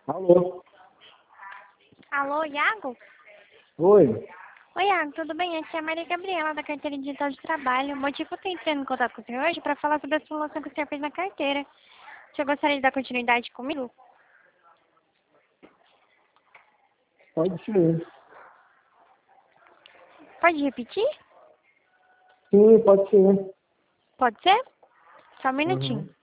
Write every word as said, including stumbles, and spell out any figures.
Alô? Alô, Iago? Oi? Oi, Iago, tudo bem? Aqui é a Maria Gabriela, da Carteira Digital de Trabalho. O motivo que eu estou entrando em contato com você hoje é para falar sobre a simulação que o senhor fez na carteira. O senhor gostaria de dar continuidade comigo? Pode ser. Pode repetir? Sim, pode ser. Pode ser? Só um Uhum. minutinho.